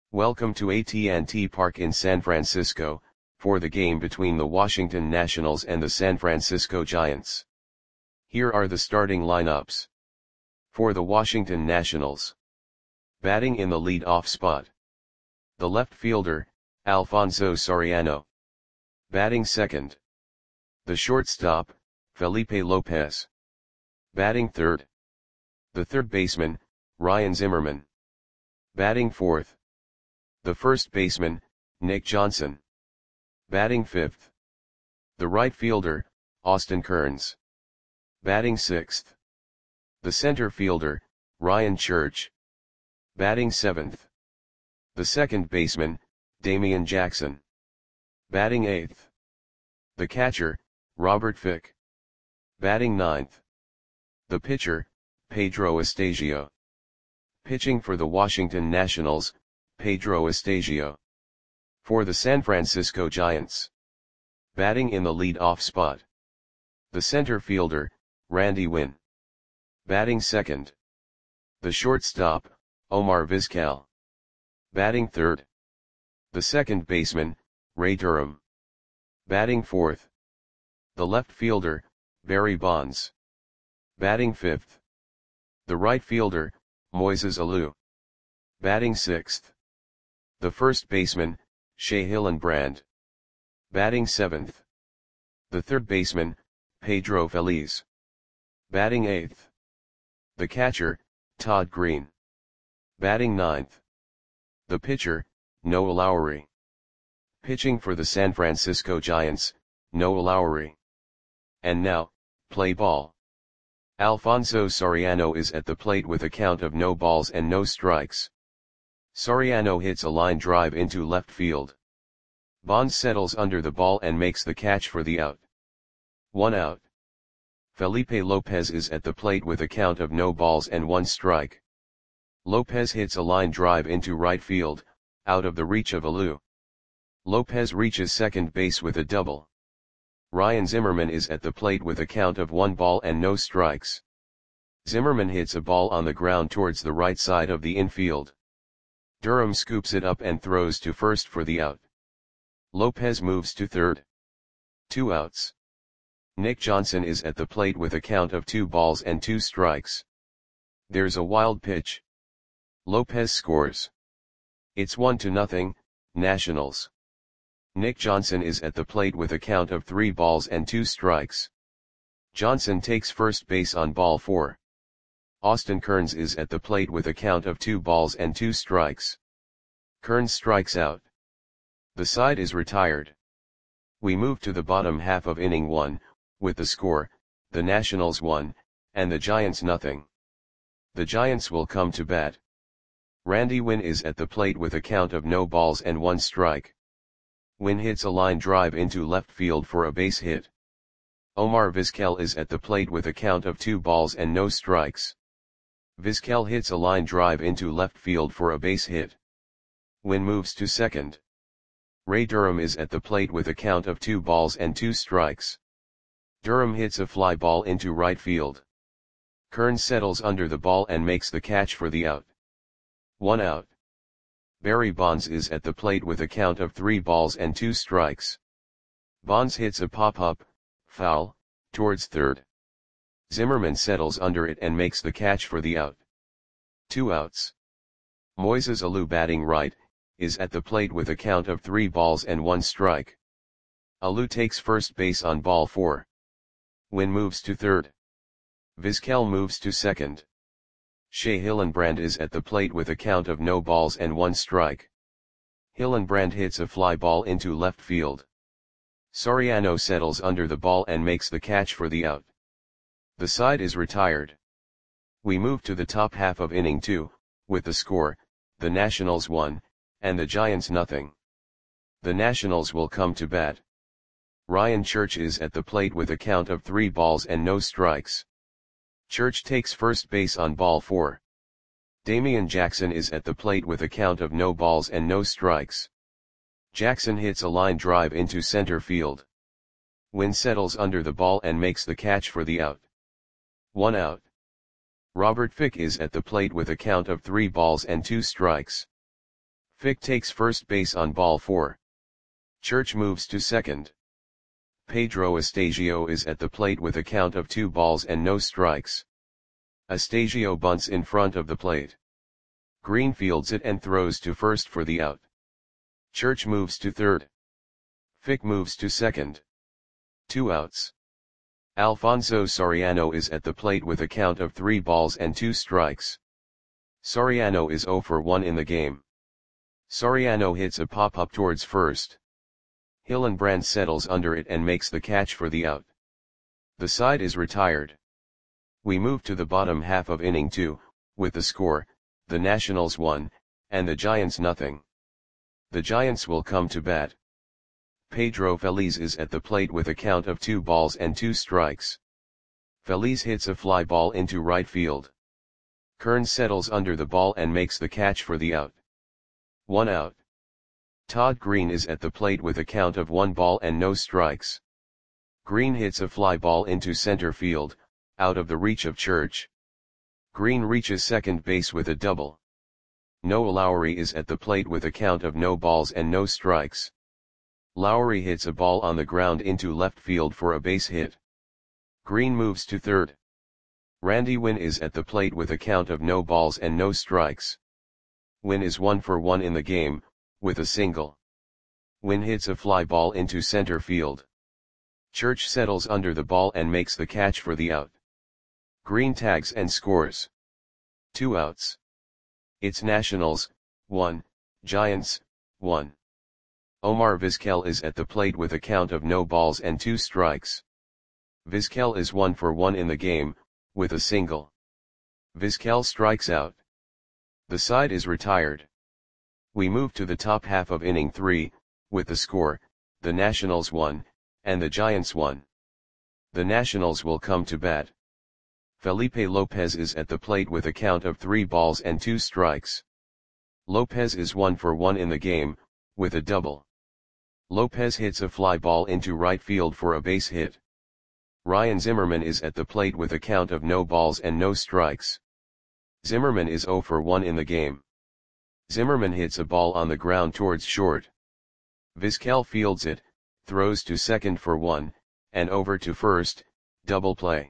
Welcome to AT&T Park in San Francisco, for the game between the Washington Nationals and the San Francisco Giants. Here are the starting lineups. For the Washington Nationals. Batting in the lead-off spot. The left fielder, Alfonso Soriano. Batting second. The shortstop, Felipe Lopez. Batting third. The third baseman, Ryan Zimmerman. Batting fourth. The first baseman, Nick Johnson. Batting fifth. The right fielder, Austin Kearns. Batting sixth. The center fielder, Ryan Church. Batting seventh. The second baseman, Damian Jackson. Batting eighth. The catcher, Robert Fick. Batting ninth. The pitcher, Pedro Estasio. Pitching for the Washington Nationals, Pedro Estasio. For the San Francisco Giants. Batting in the lead-off spot. The center fielder, Randy Winn. Batting second. The shortstop, Omar Vizquel. Batting third. The second baseman, Ray Durham. Batting fourth. The left fielder, Barry Bonds. Batting fifth. The right fielder, Moises Alou. Batting sixth. The first baseman, Shea Hillenbrand. Batting seventh. The third baseman, Pedro Feliz. Batting eighth. The catcher, Todd Green. Batting ninth. The pitcher, Noah Lowry. Pitching for the San Francisco Giants, Noah Lowry. And now, play ball. Alfonso Soriano is at the plate with a count of no balls and no strikes. Soriano hits a line drive into left field. Bonds settles under the ball and makes the catch for the out. 1 out. Felipe Lopez is at the plate with a count of no balls and 1 strike. Lopez hits a line drive into right field, out of the reach of Alou. Lopez reaches second base with a double. Ryan Zimmerman is at the plate with a count of 1 ball and no strikes. Zimmerman hits a ball on the ground towards the right side of the infield. Durham scoops it up and throws to first for the out. Lopez moves to third. 2 outs. Nick Johnson is at the plate with a count of 2 balls and 2 strikes. There's a wild pitch. Lopez scores. It's 1-0, Nationals. Nick Johnson is at the plate with a count of 3 balls and 2 strikes. Johnson takes first base on ball 4. Austin Kearns is at the plate with a count of 2 balls and 2 strikes. Kearns strikes out. The side is retired. We move to the bottom half of inning 1, with the score, the Nationals 1, and the Giants 0. The Giants will come to bat. Randy Winn is at the plate with a count of no balls and 1 strike. Winn hits a line drive into left field for a base hit. Omar Vizquel is at the plate with a count of 2 balls and no strikes. Vizquel hits a line drive into left field for a base hit. Winn moves to second. Ray Durham is at the plate with a count of 2 balls and 2 strikes. Durham hits a fly ball into right field. Kearns settles under the ball and makes the catch for the out. 1 out. Barry Bonds is at the plate with a count of 3 balls and 2 strikes. Bonds hits a pop-up, foul, towards third. Zimmerman settles under it and makes the catch for the out. 2 outs. Moises Alou, batting right, is at the plate with a count of 3 balls and 1 strike. Alou takes first base on ball 4. Winn moves to third. Vizquel moves to second. Shea Hillenbrand is at the plate with a count of no balls and 1 strike. Hillenbrand hits a fly ball into left field. Soriano settles under the ball and makes the catch for the out. The side is retired. We move to the top half of inning 2, with the score, the Nationals 1, and the Giants 0. The Nationals will come to bat. Ryan Church is at the plate with a count of 3 balls and no strikes. Church takes first base on ball 4. Damian Jackson is at the plate with a count of no balls and no strikes. Jackson hits a line drive into center field. Winn settles under the ball and makes the catch for the out. 1 out. Robert Fick is at the plate with a count of 3 balls and 2 strikes. Fick takes first base on ball 4. Church moves to second. Pedro Astasio is at the plate with a count of 2 balls and no strikes. Astasio bunts in front of the plate. Green fields it and throws to first for the out. Church moves to third. Fick moves to second. 2 outs. Alfonso Soriano is at the plate with a count of 3 balls and 2 strikes. Soriano is 0 for 1 in the game. Soriano hits a pop-up towards first. Hillenbrand settles under it and makes the catch for the out. The side is retired. We move to the bottom half of inning 2, with the score, the Nationals 1, and the Giants nothing. The Giants will come to bat. Pedro Feliz is at the plate with a count of 2 balls and 2 strikes. Feliz hits a fly ball into right field. Kearns settles under the ball and makes the catch for the out. 1 out. Todd Green is at the plate with a count of 1 ball and no strikes. Green hits a fly ball into center field, out of the reach of Church. Green reaches second base with a double. Noah Lowry is at the plate with a count of no balls and no strikes. Lowry hits a ball on the ground into left field for a base hit. Green moves to third. Randy Winn is at the plate with a count of no balls and no strikes. Winn is 1 for 1 in the game, with a single. Winn hits a fly ball into center field. Church settles under the ball and makes the catch for the out. Green tags and scores. 2 outs. It's Nationals, 1, Giants, 1. Omar Vizquel is at the plate with a count of no balls and 2 strikes. Vizquel is 1 for 1 in the game, with a single. Vizquel strikes out. The side is retired. We move to the top half of inning 3, with the score, the Nationals 1, and the Giants 1. The Nationals will come to bat. Felipe Lopez is at the plate with a count of 3 balls and 2 strikes. Lopez is 1 for 1 in the game, with a double. Lopez hits a fly ball into right field for a base hit. Ryan Zimmerman is at the plate with a count of no balls and no strikes. Zimmerman is 0 for 1 in the game. Zimmerman hits a ball on the ground towards short. Vizquel fields it, throws to second for 1, and over to first, double play.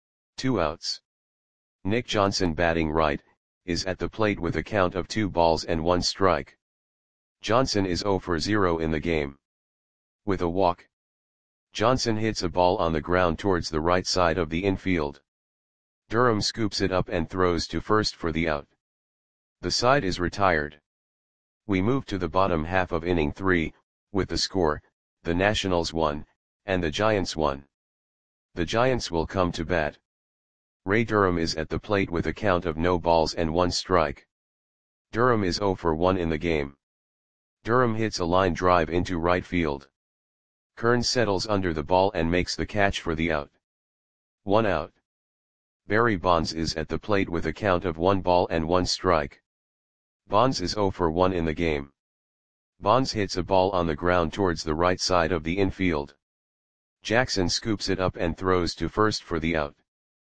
2 outs. Nick Johnson batting right, is at the plate with a count of 2 balls and 1 strike. Johnson is 0 for 0 in the game. With a walk. Johnson hits a ball on the ground towards the right side of the infield. Durham scoops it up and throws to first for the out. The side is retired. We move to the bottom half of inning 3, with the score, the Nationals 1, and the Giants 1. The Giants will come to bat. Ray Durham is at the plate with a count of no balls and 1 strike. Durham is 0 for 1 in the game. Durham hits a line drive into right field. Kearns settles under the ball and makes the catch for the out. 1 out. Barry Bonds is at the plate with a count of 1 ball and 1 strike. Bonds is 0 for 1 in the game. Bonds hits a ball on the ground towards the right side of the infield. Jackson scoops it up and throws to first for the out.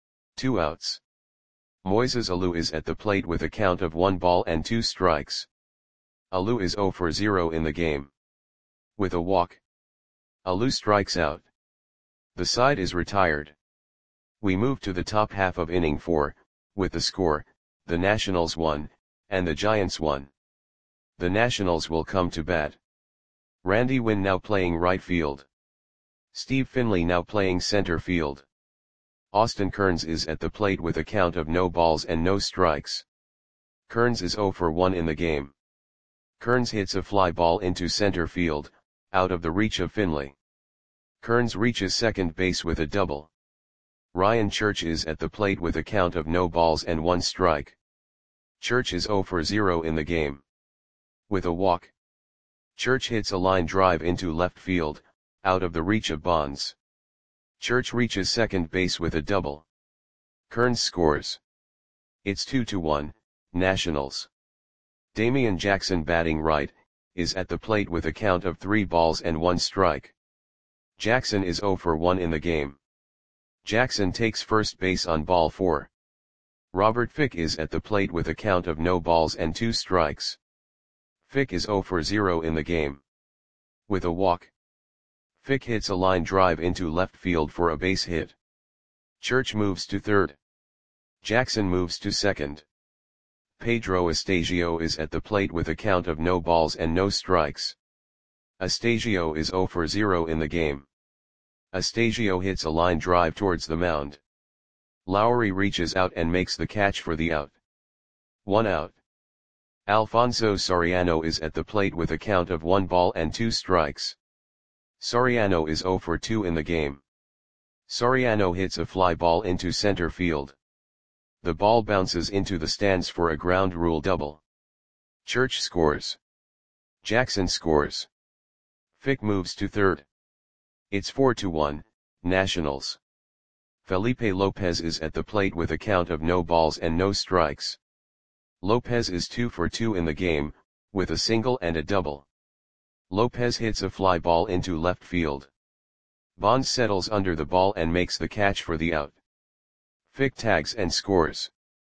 2 outs. Moises Alou is at the plate with a count of 1 ball and 2 strikes. Alou is 0 for 0 in the game. With a walk. Alou strikes out. The side is retired. We move to the top half of inning 4, with the score, the Nationals 1, and the Giants 1. The Nationals will come to bat. Randy Winn now playing right field. Steve Finley now playing center field. Austin Kearns is at the plate with a count of no balls and no strikes. Kearns is 0 for 1 in the game. Kearns hits a fly ball into center field, out of the reach of Finley. Kearns reaches second base with a double. Ryan Church is at the plate with a count of no balls and 1 strike. Church is 0 for 0 in the game. With a walk. Church hits a line drive into left field, out of the reach of Bonds. Church reaches second base with a double. Kearns scores. It's 2-1, Nationals. Damian Jackson batting right, is at the plate with a count of 3 balls and 1 strike. Jackson is 0 for 1 in the game. Jackson takes first base on ball 4. Robert Fick is at the plate with a count of no balls and 2 strikes. Fick is 0 for 0 in the game. With a walk, Fick hits a line drive into left field for a base hit. Church moves to third. Jackson moves to second. Pedro Astasio is at the plate with a count of no balls and no strikes. Astasio is 0 for 0 in the game. Astasio hits a line drive towards the mound. Lowry reaches out and makes the catch for the out. 1 out. Alfonso Soriano is at the plate with a count of 1 ball and 2 strikes. Soriano is 0 for 2 in the game. Soriano hits a fly ball into center field. The ball bounces into the stands for a ground rule double. Church scores. Jackson scores. Fick moves to third. It's 4-1, Nationals. Felipe Lopez is at the plate with a count of no balls and no strikes. Lopez is 2 for 2 in the game, with a single and a double. Lopez hits a fly ball into left field. Bonds settles under the ball and makes the catch for the out. Fick tags and scores.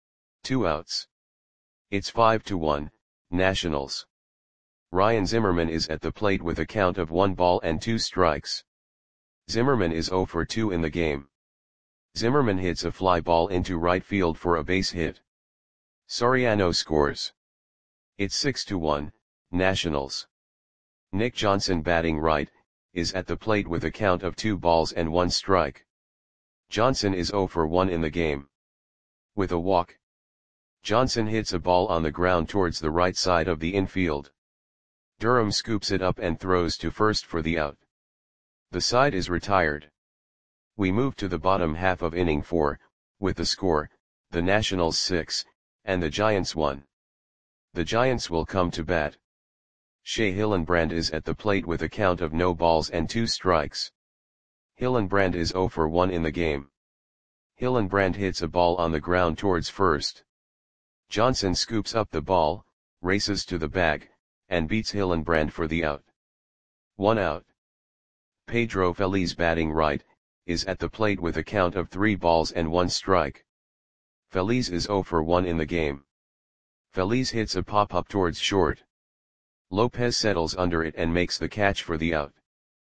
2 outs. It's 5-1, Nationals. Ryan Zimmerman is at the plate with a count of 1 ball and 2 strikes. Zimmerman is 0 for 2 in the game. Zimmerman hits a fly ball into right field for a base hit. Soriano scores. It's 6-1, Nationals. Nick Johnson, batting right, is at the plate with a count of 2 balls and 1 strike. Johnson is 0 for 1 in the game. With a walk, Johnson hits a ball on the ground towards the right side of the infield. Durham scoops it up and throws to first for the out. The side is retired. We move to the bottom half of inning 4, with the score, the Nationals 6, and the Giants 1. The Giants will come to bat. Shea Hillenbrand is at the plate with a count of no balls and 2 strikes. Hillenbrand is 0 for 1 in the game. Hillenbrand hits a ball on the ground towards first. Johnson scoops up the ball, races to the bag, and beats Hillenbrand for the out. 1 out. Pedro Feliz, batting right, is at the plate with a count of 3 balls and 1 strike. Feliz is 0 for 1 in the game. Feliz hits a pop-up towards short. Lopez settles under it and makes the catch for the out.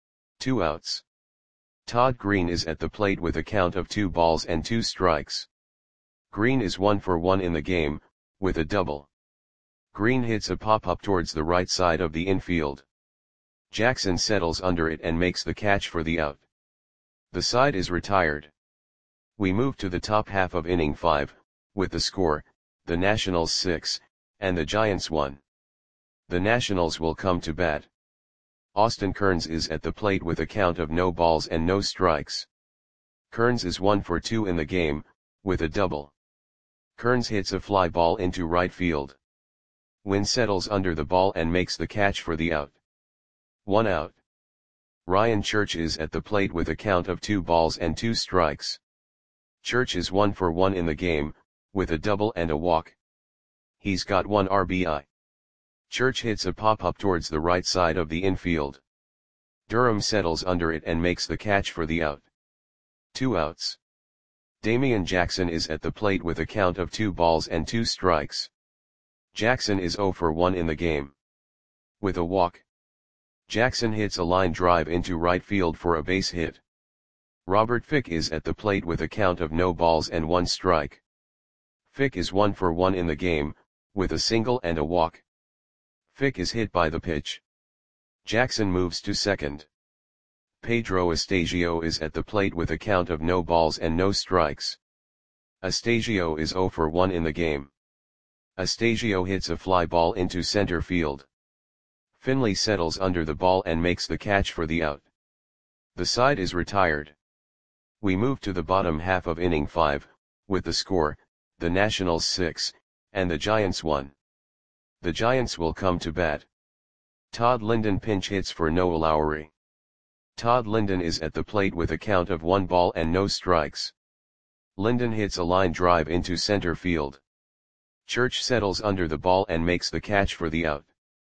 2 outs. Todd Green is at the plate with a count of 2 balls and 2 strikes. Green is 1 for 1 in the game, with a double. Green hits a pop-up towards the right side of the infield. Jackson settles under it and makes the catch for the out. The side is retired. We move to the top half of inning 5, with the score, the Nationals 6, and the Giants 1. The Nationals will come to bat. Austin Kearns is at the plate with a count of no balls and no strikes. Kearns is 1 for 2 in the game, with a double. Kearns hits a fly ball into right field. Wynn settles under the ball and makes the catch for the out. 1 out. Ryan Church is at the plate with a count of 2 balls and 2 strikes. Church is 1 for 1 in the game, with a double and a walk. He's got 1 RBI. Church hits a pop-up towards the right side of the infield. Durham settles under it and makes the catch for the out. 2 outs. Damian Jackson is at the plate with a count of 2 balls and 2 strikes. Jackson is 0 for 1 in the game. With a walk, Jackson hits a line drive into right field for a base hit. Robert Fick is at the plate with a count of no balls and 1 strike. Fick is 1 for 1 in the game, with a single and a walk. Fick is hit by the pitch. Jackson moves to second. Pedro Astasio is at the plate with a count of no balls and no strikes. Astasio is 0 for 1 in the game. Astasio hits a fly ball into center field. Finley settles under the ball and makes the catch for the out. The side is retired. We move to the bottom half of inning 5, with the score, the Nationals 6, and the Giants 1. The Giants will come to bat. Todd Linden pinch hits for Noah Lowry. Todd Linden is at the plate with a count of 1 ball and no strikes. Linden hits a line drive into center field. Church settles under the ball and makes the catch for the out.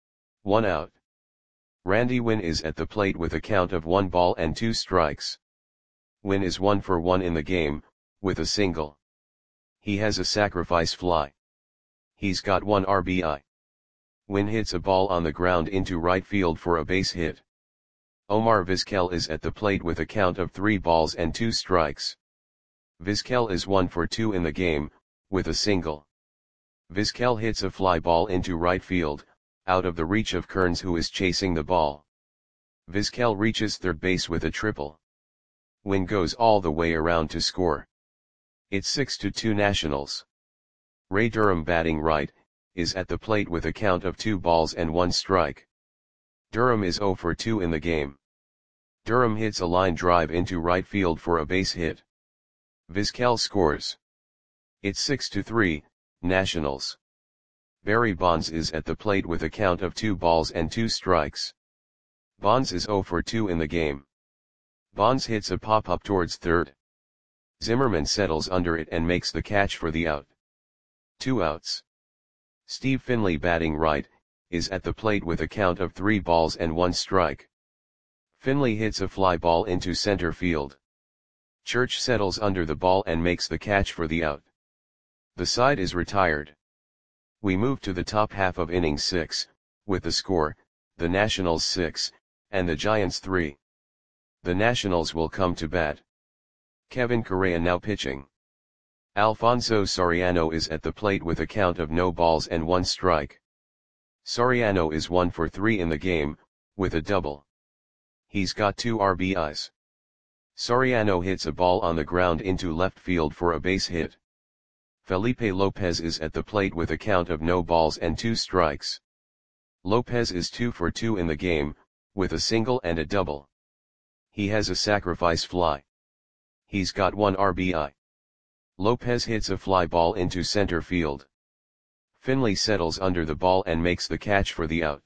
1 out. Randy Wynn is at the plate with a count of 1 ball and 2 strikes. Wynn is 1 for 1 in the game, with a single. He has a sacrifice fly. He's got 1 RBI. Wynn hits a ball on the ground into right field for a base hit. Omar Vizquel is at the plate with a count of 3 balls and 2 strikes. Vizquel is 1 for 2 in the game, with a single. Vizquel hits a fly ball into right field, out of the reach of Kearns, who is chasing the ball. Vizquel reaches third base with a triple. Wynn goes all the way around to score. It's 6-2 Nationals. Ray Durham, batting right, is at the plate with a count of 2 balls and 1 strike. Durham is 0 for 2 in the game. Durham hits a line drive into right field for a base hit. Vizquel scores. It's 6-3, Nationals. Barry Bonds is at the plate with a count of 2 balls and 2 strikes. Bonds is 0 for 2 in the game. Bonds hits a pop-up towards third. Zimmerman settles under it and makes the catch for the out. 2 outs. Steve Finley, batting right, is at the plate with a count of 3 balls and 1 strike. Finley hits a fly ball into center field. Church settles under the ball and makes the catch for the out. The side is retired. We move to the top half of inning 6, with the score, the Nationals 6, and the Giants 3. The Nationals will come to bat. Kevin Correa now pitching. Alfonso Soriano is at the plate with a count of no balls and 1 strike. Soriano is 1 for 3 in the game, with a double. He's got 2 RBIs. Soriano hits a ball on the ground into left field for a base hit. Felipe Lopez is at the plate with a count of no balls and 2 strikes. Lopez is 2 for 2 in the game, with a single and a double. He has a sacrifice fly. He's got 1 RBI. Lopez hits a fly ball into center field. Finley settles under the ball and makes the catch for the out.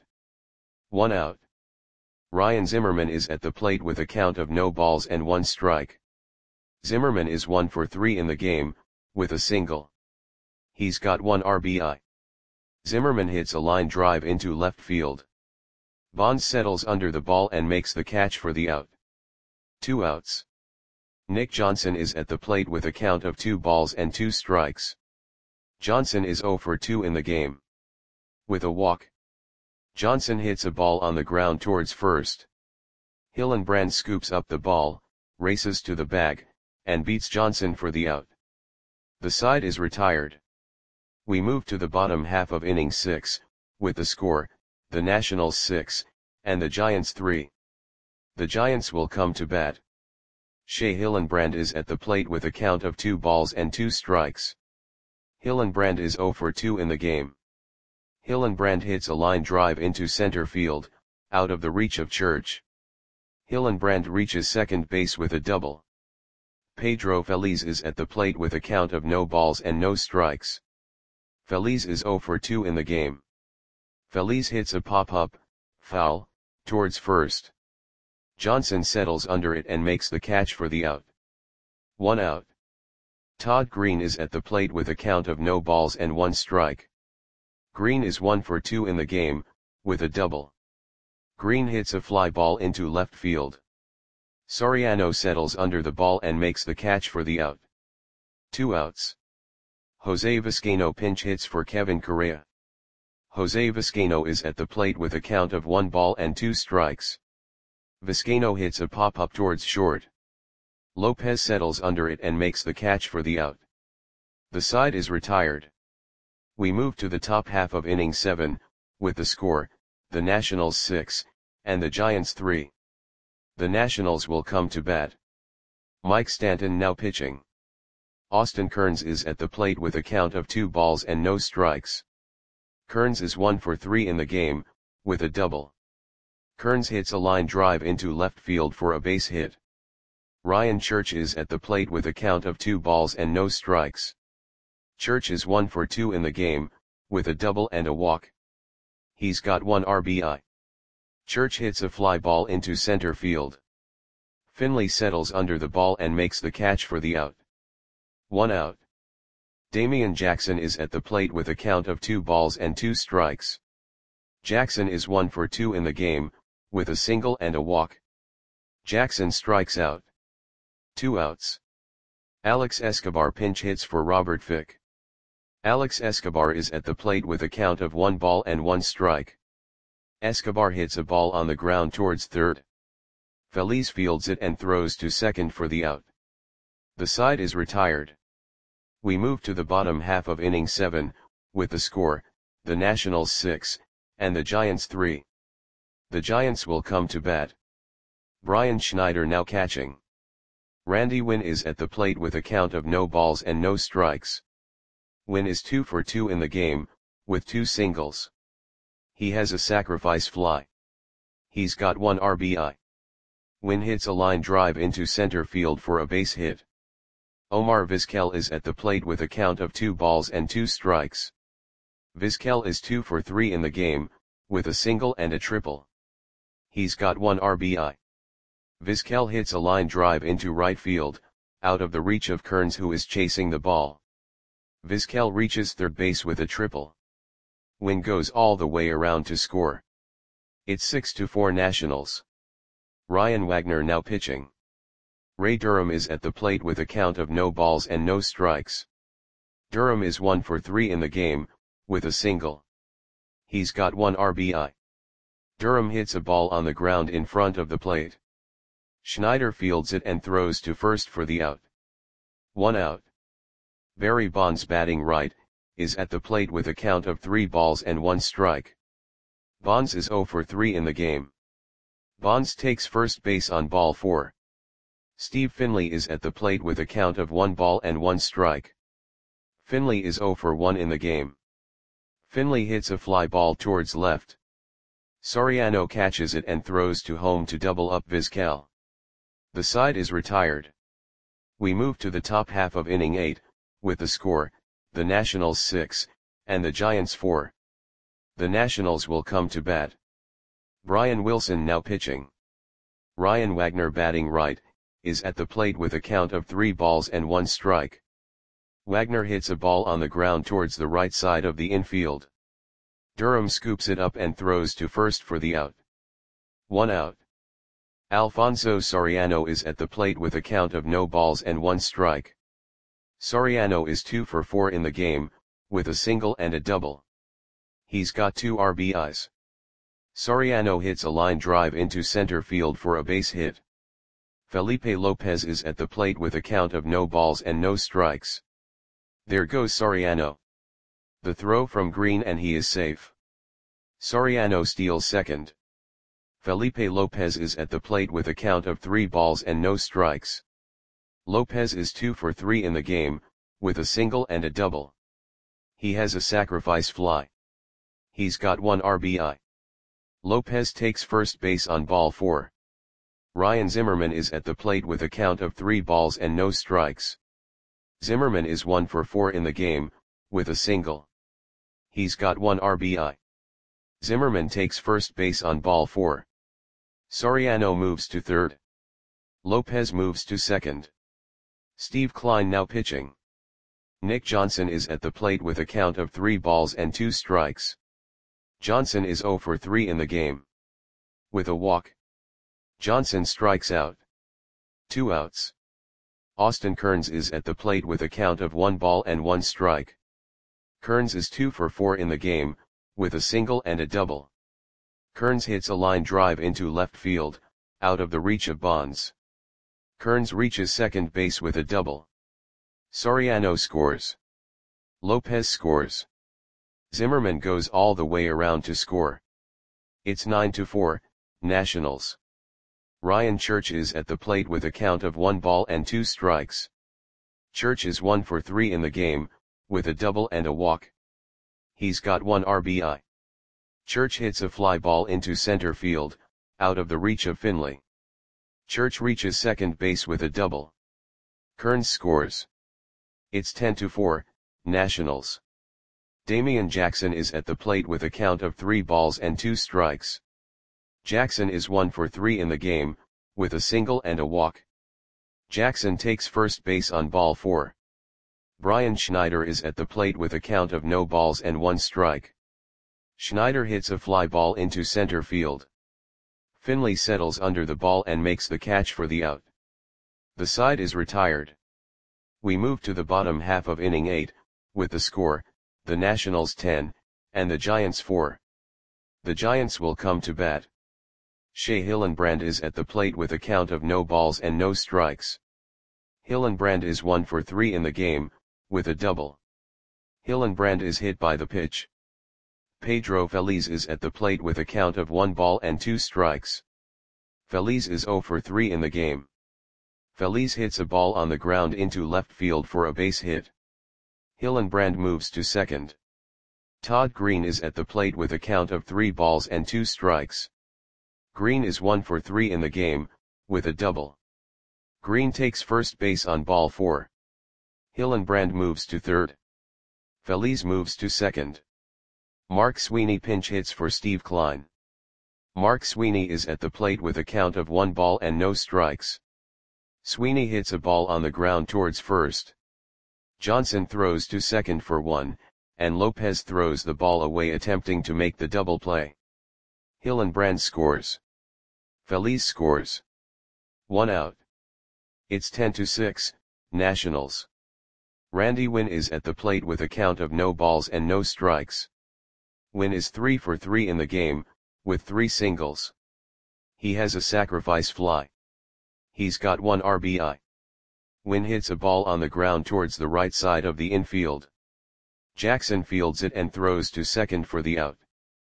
1 out. Ryan Zimmerman is at the plate with a count of no balls and 1 strike. Zimmerman is 1 for 3 in the game, with a single. He's got 1 RBI. Zimmerman hits a line drive into left field. Bonds settles under the ball and makes the catch for the out. 2 outs. Nick Johnson is at the plate with a count of 2 balls and 2 strikes. Johnson is 0 for 2 in the game. With a walk. Johnson hits a ball on the ground towards first. Hillenbrand scoops up the ball, races to the bag, and beats Johnson for the out. The side is retired. We move to the bottom half of inning 6, with the score, the Nationals 6, and the Giants 3. The Giants will come to bat. Shea Hillenbrand is at the plate with a count of 2 balls and 2 strikes. Hillenbrand is 0 for 2 in the game. Hillenbrand hits a line drive into center field, out of the reach of Church. Hillenbrand reaches second base with a double. Pedro Feliz is at the plate with a count of no balls and no strikes. Feliz is 0 for 2 in the game. Feliz hits a pop-up, foul, towards first. Johnson settles under it and makes the catch for the out. 1 out. Todd Green is at the plate with a count of no balls and 1 strike. Green is 1 for 2 in the game, with a double. Green hits a fly ball into left field. Soriano settles under the ball and makes the catch for the out. 2 outs. Jose Vizcaino pinch hits for Kevin Correa. Jose Vizcaino is at the plate with a count of 1 ball and 2 strikes. Vizcaino hits a pop-up towards short. Lopez settles under it and makes the catch for the out. The side is retired. We move to the top half of inning 7, with the score, the Nationals 6, and the Giants 3. The Nationals will come to bat. Mike Stanton now pitching. Austin Kearns is at the plate with a count of 2 balls and no strikes. Kearns is 1 for 3 in the game, with a double. Kearns hits a line drive into left field for a base hit. Ryan Church is at the plate with a count of 2 balls and no strikes. Church is 1 for 2 in the game, with a double and a walk. He's got 1 RBI. Church hits a fly ball into center field. Finley settles under the ball and makes the catch for the out. 1 out. Damian Jackson is at the plate with a count of 2 balls and 2 strikes. Jackson is 1 for 2 in the game, with a single and a walk. Jackson strikes out. 2 outs. Alex Escobar pinch hits for Robert Fick. Alex Escobar is at the plate with a count of 1 ball and 1 strike. Escobar hits a ball on the ground towards third. Feliz fields it and throws to second for the out. The side is retired. We move to the bottom half of inning 7, with the score, the Nationals 6, and the Giants 3. The Giants will come to bat. Brian Schneider now catching. Randy Winn is at the plate with a count of no balls and no strikes. Winn is 2 for 2 in the game, with 2 singles. He has a sacrifice fly. He's got 1 RBI. Winn hits a line drive into center field for a base hit. Omar Vizquel is at the plate with a count of 2 balls and 2 strikes. Vizquel is 2 for 3 in the game, with a single and a triple. He's got 1 RBI. Vizquel hits a line drive into right field, out of the reach of Kearns, who is chasing the ball. Vizquel reaches third base with a triple. Winn goes all the way around to score. It's 6-4 Nationals. Ryan Wagner now pitching. Ray Durham is at the plate with a count of no balls and no strikes. Durham is 1 for 3 in the game, with a single. He's got 1 RBI. Durham hits a ball on the ground in front of the plate. Schneider fields it and throws to first for the out. 1 out. Barry Bonds, batting right, is at the plate with a count of 3 balls and 1 strike. Bonds is 0 for 3 in the game. Bonds takes first base on ball 4. Steve Finley is at the plate with a count of 1 ball and 1 strike. Finley is 0 for 1 in the game. Finley hits a fly ball towards left. Soriano catches it and throws to home to double up Vizquel. The side is retired. We move to the top half of inning 8, with the score, the Nationals 6, and the Giants 4. The Nationals will come to bat. Brian Wilson now pitching. Ryan Wagner, batting right, is at the plate with a count of 3 balls and 1 strike. Wagner hits a ball on the ground towards the right side of the infield. Durham scoops it up and throws to first for the out. 1 out. Alfonso Soriano is at the plate with a count of no balls and 1 strike. Soriano is 2 for 4 in the game, with a single and a double. He's got 2 RBIs. Soriano hits a line drive into center field for a base hit. Felipe Lopez is at the plate with a count of no balls and no strikes. There goes Soriano. The throw from Green and he is safe. Soriano steals second. Felipe Lopez is at the plate with a count of 3 balls and no strikes. Lopez is 2 for 3 in the game, with a single and a double. He has a sacrifice fly. He's got 1 RBI. Lopez takes first base on ball 4. Ryan Zimmerman is at the plate with a count of 3 balls and no strikes. Zimmerman is 1 for 4 in the game, with a single. He's got 1 RBI. Zimmerman takes first base on ball 4. Soriano moves to third. Lopez moves to second. Steve Klein now pitching. Nick Johnson is at the plate with a count of 3 balls and 2 strikes. Johnson is 0 for 3 in the game. With a walk. Johnson strikes out. 2 outs. Austin Kearns is at the plate with a count of 1 ball and 1 strike. Kearns is 2 for 4 in the game, with a single and a double. Kearns hits a line drive into left field, out of the reach of Bonds. Kearns reaches second base with a double. Soriano scores. Lopez scores. Zimmerman goes all the way around to score. It's 9-4, Nationals. Ryan Church is at the plate with a count of 1 ball and 2 strikes. Church is 1 for 3 in the game, with a double and a walk. He's got 1 RBI. Church hits a fly ball into center field, out of the reach of Finley. Church reaches second base with a double. Kearns scores. It's 10-4, Nationals. Damian Jackson is at the plate with a count of 3 balls and 2 strikes. Jackson is 1 for 3 in the game, with a single and a walk. Jackson takes first base on ball 4. Brian Schneider is at the plate with a count of no balls and 1 strike. Schneider hits a fly ball into center field. Finley settles under the ball and makes the catch for the out. The side is retired. We move to the bottom half of inning 8, with the score, the Nationals 10, and the Giants 4. The Giants will come to bat. Shea Hillenbrand is at the plate with a count of no balls and no strikes. Hillenbrand is 1 for 3 in the game, with a double. Hillenbrand is hit by the pitch. Pedro Feliz is at the plate with a count of 1 ball and 2 strikes. Feliz is 0 for 3 in the game. Feliz hits a ball on the ground into left field for a base hit. Hillenbrand moves to second. Todd Green is at the plate with a count of 3 balls and 2 strikes. Green is 1 for 3 in the game, with a double. Green takes first base on ball 4. Hillenbrand moves to third. Feliz moves to second. Mark Sweeney pinch hits for Steve Klein. Mark Sweeney is at the plate with a count of 1 ball and no strikes. Sweeney hits a ball on the ground towards first. Johnson throws to second for 1, and Lopez throws the ball away attempting to make the double play. Hillenbrand scores. Feliz scores. 1 out. It's 10-6, Nationals. Randy Winn is at the plate with a count of no balls and no strikes. Winn is 3 for 3 in the game, with 3 singles. He has a sacrifice fly. He's got 1 RBI. Winn hits a ball on the ground towards the right side of the infield. Jackson fields it and throws to second for the out.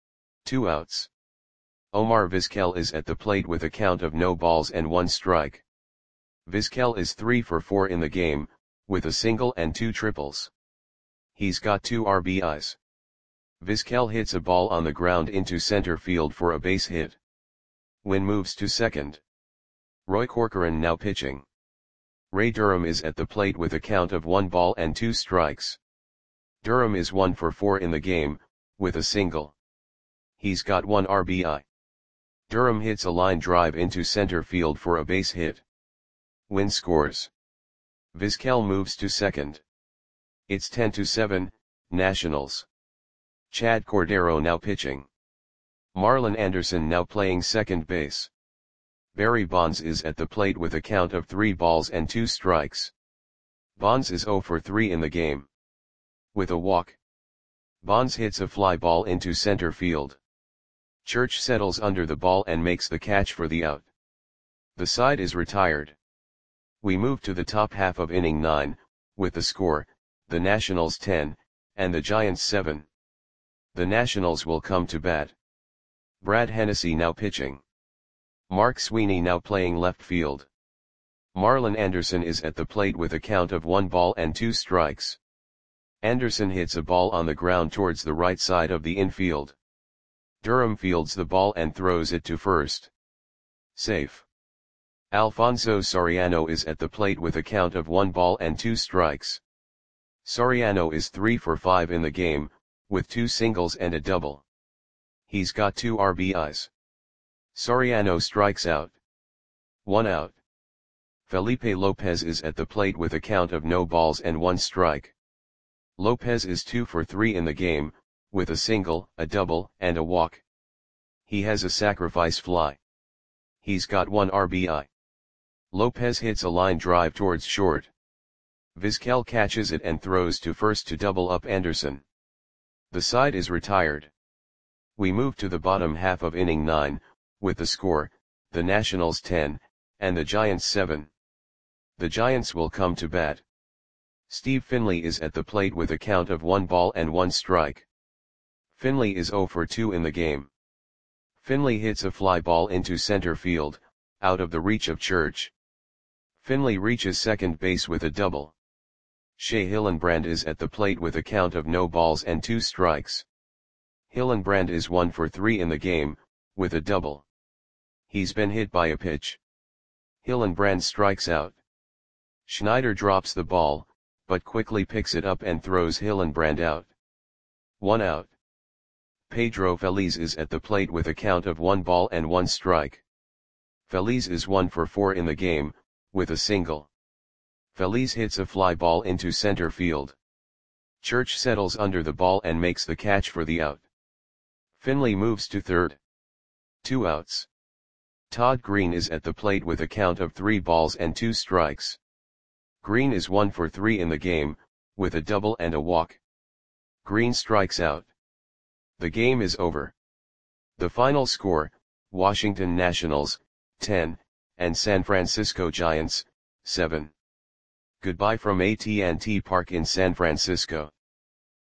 2 outs. Omar Vizquel is at the plate with a count of no balls and 1 strike. Vizquel is 3 for 4 in the game, with a single and 2 triples. He's got 2 RBIs. Vizquel hits a ball on the ground into center field for a base hit. Winn moves to second. Roy Corcoran now pitching. Ray Durham is at the plate with a count of 1 ball and 2 strikes. Durham is 1 for 4 in the game, with a single. He's got 1 RBI. Durham hits a line drive into center field for a base hit. Winn scores. Vizquel moves to second. It's 10-7, Nationals. Chad Cordero now pitching. Marlon Anderson now playing second base. Barry Bonds is at the plate with a count of 3 balls and 2 strikes. Bonds is 0 for 3 in the game. With a walk. Bonds hits a fly ball into center field. Church settles under the ball and makes the catch for the out. The side is retired. We move to the top half of inning 9, with the score, the Nationals 10, and the Giants 7. The Nationals will come to bat. Brad Hennessy now pitching. Mark Sweeney now playing left field. Marlon Anderson is at the plate with a count of 1 ball and 2 strikes. Anderson hits a ball on the ground towards the right side of the infield. Durham fields the ball and throws it to first. Safe. Alfonso Soriano is at the plate with a count of 1 ball and 2 strikes. Soriano is 3 for 5 in the game, with 2 singles and a double. He's got 2 RBIs. Soriano strikes out. 1 out. Felipe Lopez is at the plate with a count of no balls and 1 strike. Lopez is 2 for 3 in the game, with a single, a double, and a walk. He has a sacrifice fly. He's got 1 RBI. Lopez hits a line drive towards short. Vizquel catches it and throws to first to double up Anderson. The side is retired. We move to the bottom half of inning 9, with the score, the Nationals 10, and the Giants 7. The Giants will come to bat. Steve Finley is at the plate with a count of 1 ball and 1 strike. Finley is 0 for 2 in the game. Finley hits a fly ball into center field, out of the reach of Church. Finley reaches second base with a double. Shea Hillenbrand is at the plate with a count of no balls and 2 strikes. Hillenbrand is 1 for 3 in the game, with a double. He's been hit by a pitch. Hillenbrand strikes out. Schneider drops the ball, but quickly picks it up and throws Hillenbrand out. 1 out. Pedro Feliz is at the plate with a count of 1 ball and 1 strike. Feliz is 1 for 4 in the game, with a single. Feliz hits a fly ball into center field. Church settles under the ball and makes the catch for the out. Finley moves to third. 2 outs. Todd Green is at the plate with a count of 3 balls and 2 strikes. Green is 1 for 3 in the game, with a double and a walk. Green strikes out. The game is over. The final score, Washington Nationals, 10, and San Francisco Giants, 7. Goodbye from AT&T Park in San Francisco.